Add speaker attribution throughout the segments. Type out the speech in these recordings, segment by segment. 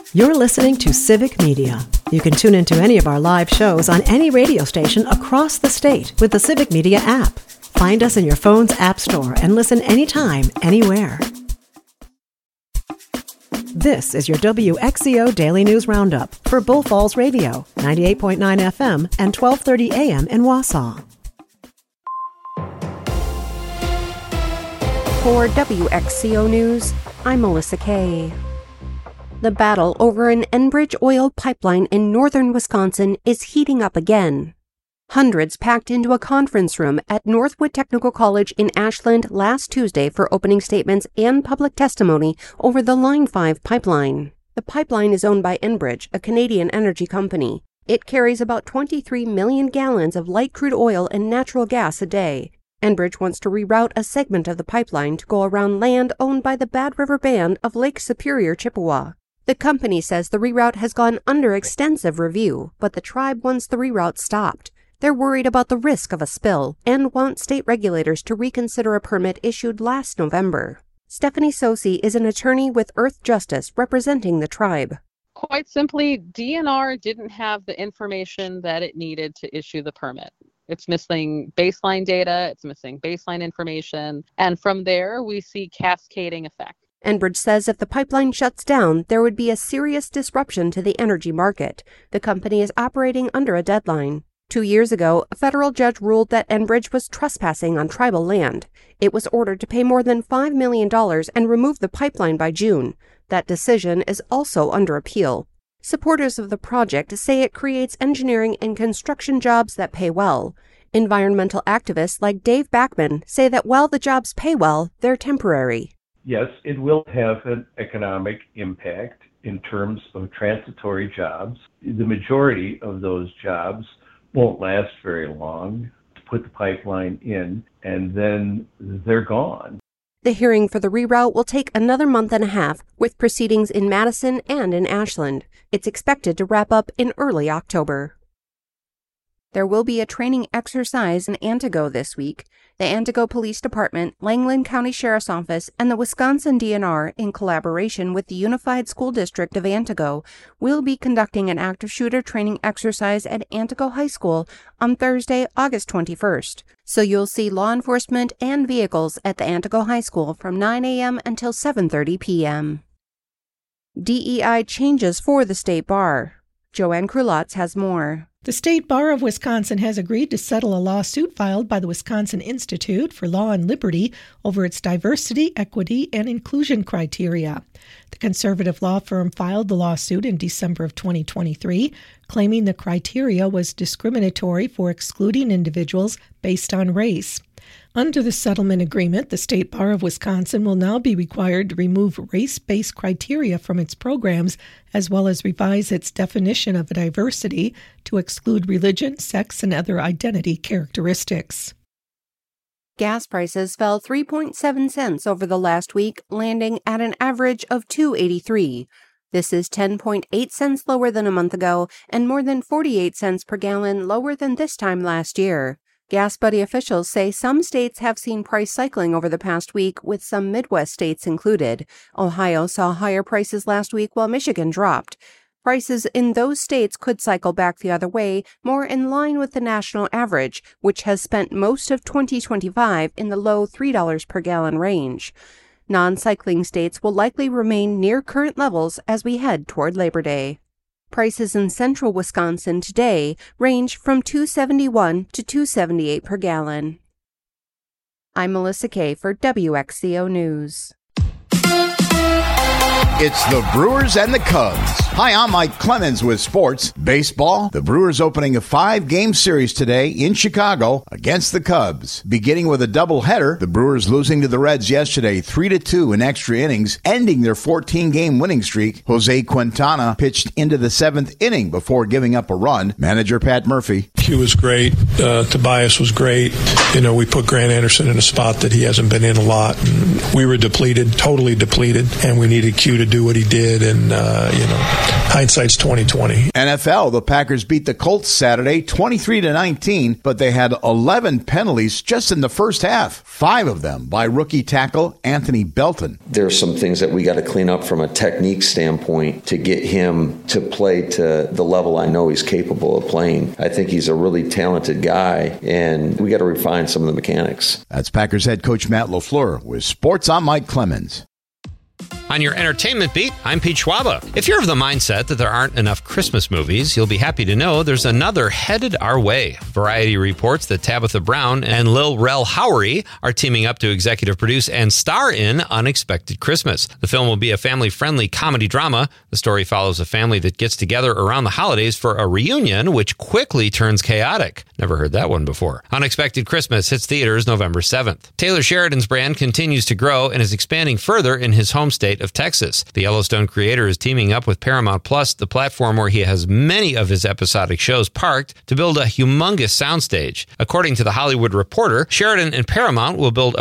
Speaker 1: You're listening to Civic Media. You can tune into any of our live shows on any radio station across the state with the Civic Media app. Find us in your phone's app store and listen anytime, anywhere. This is your WXCO Daily News Roundup for Bull Falls Radio, 98.9 FM and 1230 AM in Wausau.
Speaker 2: For WXCO News, I'm Melissa Kay. The battle over an Enbridge oil pipeline in northern Wisconsin is heating up again. Hundreds packed into a conference room at Northwood Technical College in Ashland last Tuesday for opening statements and public testimony over the Line 5 pipeline. The pipeline is owned by Enbridge, a Canadian energy company. It carries about 23 million gallons of light crude oil and natural gas a day. Enbridge wants to reroute a segment of the pipeline to go around land owned by the Bad River Band of Lake Superior, Chippewa. The company says the reroute has gone under extensive review, but the tribe wants the reroute stopped. They're worried about the risk of a spill and want state regulators to reconsider a permit issued last November. Stephanie Sosi is an attorney with Earth Justice representing the tribe.
Speaker 3: Quite simply, DNR didn't have the information that it needed to issue the permit. It's missing baseline data, it's missing baseline information, and from there we see cascading effect.
Speaker 2: Enbridge says if the pipeline shuts down, there would be a serious disruption to the energy market. The company is operating under a deadline. 2 years ago, a federal judge ruled that Enbridge was trespassing on tribal land. It was ordered to pay more than $5 million and remove the pipeline by June. That decision is also under appeal. Supporters of the project say it creates engineering and construction jobs that pay well. Environmental activists like Dave Backman say that while the jobs pay well, they're temporary.
Speaker 4: Yes, it will have an economic impact in terms of transitory jobs. The majority of those jobs won't last very long. Put the pipeline in, and then they're gone.
Speaker 2: The hearing for the reroute will take another month and a half, with proceedings in Madison and in Ashland. It's expected to wrap up in early October. There will be a training exercise in Antigo this week. The Antigo Police Department, Langland County Sheriff's Office, and the Wisconsin DNR, in collaboration with the Unified School District of Antigo, will be conducting an active shooter training exercise at Antigo High School on Thursday, August 21st. So you'll see law enforcement and vehicles at the Antigo High School from 9 a.m. until 7:30 p.m. DEI changes for the State Bar. Joanne Krulotz has more.
Speaker 5: The State Bar of Wisconsin has agreed to settle a lawsuit filed by the Wisconsin Institute for Law and Liberty over its diversity, equity, and inclusion criteria. The conservative law firm filed the lawsuit in December of 2023, claiming the criteria was discriminatory for excluding individuals based on race. Under the settlement agreement, the State Bar of Wisconsin will now be required to remove race-based criteria from its programs, as well as revise its definition of diversity to exclude religion, sex, and other identity characteristics.
Speaker 2: Gas prices fell 3.7 cents over the last week, landing at an average of $2.83. This is 10.8 cents lower than a month ago and more than 48 cents per gallon lower than this time last year. Gas Buddy officials say some states have seen price cycling over the past week, with some Midwest states included. Ohio saw higher prices last week while Michigan dropped. Prices in those states could cycle back the other way, more in line with the national average, which has spent most of 2025 in the low $3 per gallon range. Non-cycling states will likely remain near current levels as we head toward Labor Day. Prices in central Wisconsin today range from $2.71 to $2.78 per gallon. I'm Melissa Kay for WXCO News.
Speaker 6: It's the Brewers and the Cubs. Hi, I'm Mike Clemens with sports. Baseball, the Brewers opening a 5-game series today in Chicago against the Cubs. Beginning with a doubleheader, the Brewers losing to the Reds yesterday 3-2 in extra innings, ending their 14-game winning streak. Jose Quintana pitched into the 7th inning before giving up a run. Manager Pat Murphy.
Speaker 7: Q was great. Tobias was great. We put Grant Anderson in a spot that he hasn't been in a lot. And we were depleted, totally depleted, and we needed Q to do what he did. And, hindsight's 20/20.
Speaker 6: NFL, the Packers beat the Colts Saturday 23-19, but they had 11 penalties just in the first half, 5 of them by rookie tackle Anthony Belton.
Speaker 8: There's some things that we got to clean up from a technique standpoint to get him to play to the level I know he's capable of playing. I think he's a really talented guy, and we got to refine some of the mechanics.
Speaker 6: That's Packers head coach Matt LaFleur with Sports. I'm Mike Clemens.
Speaker 9: On your entertainment beat, I'm Pete Schwaba. If you're of the mindset that there aren't enough Christmas movies, you'll be happy to know there's another headed our way. Variety reports that Tabitha Brown and Lil Rel Howery are teaming up to executive produce and star in Unexpected Christmas. The film will be a family-friendly comedy drama. The story follows a family that gets together around the holidays for a reunion, which quickly turns chaotic. Never heard that one before. Unexpected Christmas hits theaters November 7th. Taylor Sheridan's brand continues to grow and is expanding further in his home state of Texas. The Yellowstone creator is teaming up with Paramount Plus, the platform where he has many of his episodic shows parked, to build a humongous soundstage. According to The Hollywood Reporter, Sheridan and Paramount will build a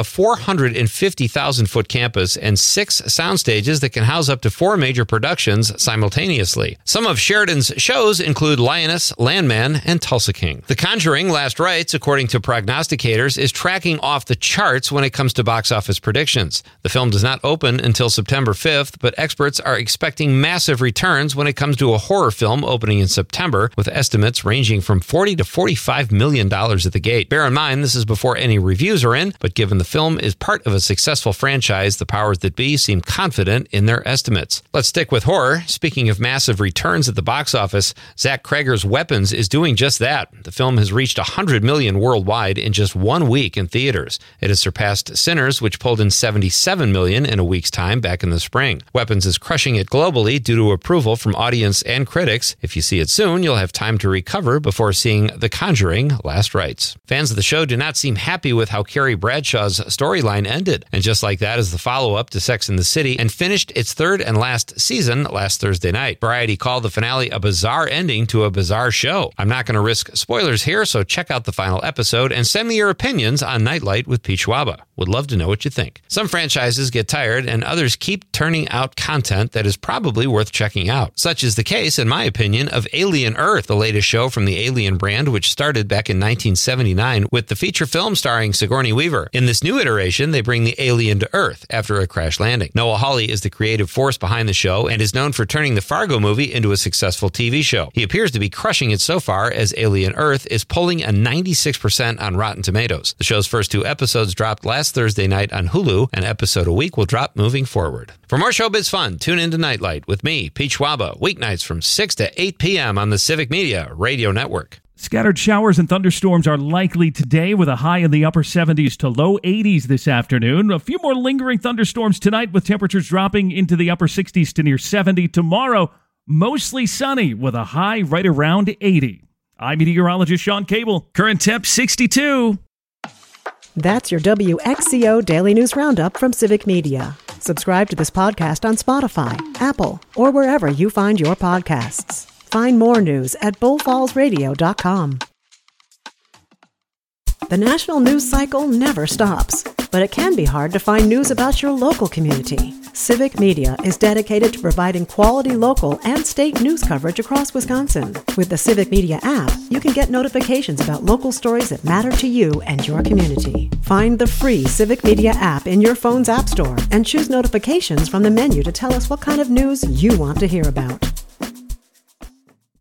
Speaker 9: 450,000-foot campus and 6 sound stages that can house up to 4 major productions simultaneously. Some of Sheridan's shows include Lioness, Landman, and Tulsa King. The Conjuring: Last Rites, according to prognosticators, is tracking off the charts when it comes to box office predictions. The film does not open until September 5th, but experts are expecting massive returns when it comes to a horror film opening in September, with estimates ranging from $40 to $45 million at the gate. Bear in mind, this is before any reviews are in, but given the film is part of a successful franchise, the powers that be seem confident in their estimates. Let's stick with horror. Speaking of massive returns at the box office, Zach Cregger's Weapons is doing just that. The film has reached $100 million worldwide in just 1 week in theaters. It has surpassed Sinners, which pulled in $77 million in a week's time back in the spring. Weapons is crushing it globally due to approval from audience and critics. If you see it soon, you'll have time to recover before seeing The Conjuring: Last Rites. Fans of the show do not seem happy with how Carrie Bradshaw's storyline ended. And just like that is the follow-up to Sex and the City, and finished its 3rd and last season last Thursday night. Variety called the finale a bizarre ending to a bizarre show. I'm not going to risk spoilers here, so check out the final episode and send me your opinions on Nightlight with Pete Schwaba. Would love to know what you think. Some franchises get tired and others keep turning out content that is probably worth checking out. Such is the case, in my opinion, of Alien Earth, the latest show from the Alien brand, which started back in 1979 with the feature film starring Sigourney Weaver. In this new iteration, they bring the alien to Earth after a crash landing. Noah Hawley is the creative force behind the show and is known for turning the Fargo movie into a successful TV show. He appears to be crushing it so far, as Alien Earth is pulling a 96% on Rotten Tomatoes. The show's first 2 episodes dropped last Thursday night on Hulu. An episode a week will drop moving forward. For more showbiz fun, tune into Nightlight with me, Pete Schwaba, weeknights from 6 to 8 p.m. on the Civic Media Radio Network.
Speaker 10: Scattered showers and thunderstorms are likely today, with a high in the upper 70s to low 80s this afternoon. A few more lingering thunderstorms tonight, with temperatures dropping into the upper 60s to near 70. Tomorrow, mostly sunny with a high right around 80. I'm meteorologist Sean Cable. Current temp 62.
Speaker 1: That's your WXCO Daily News Roundup from Civic Media. Subscribe to this podcast on Spotify, Apple, or wherever you find your podcasts. Find more news at bullfallsradio.com. The national news cycle never stops, but it can be hard to find news about your local community. Civic Media is dedicated to providing quality local and state news coverage across Wisconsin. With the Civic Media app, you can get notifications about local stories that matter to you and your community. Find the free Civic Media app in your phone's app store and choose notifications from the menu to tell us what kind of news you want to hear about.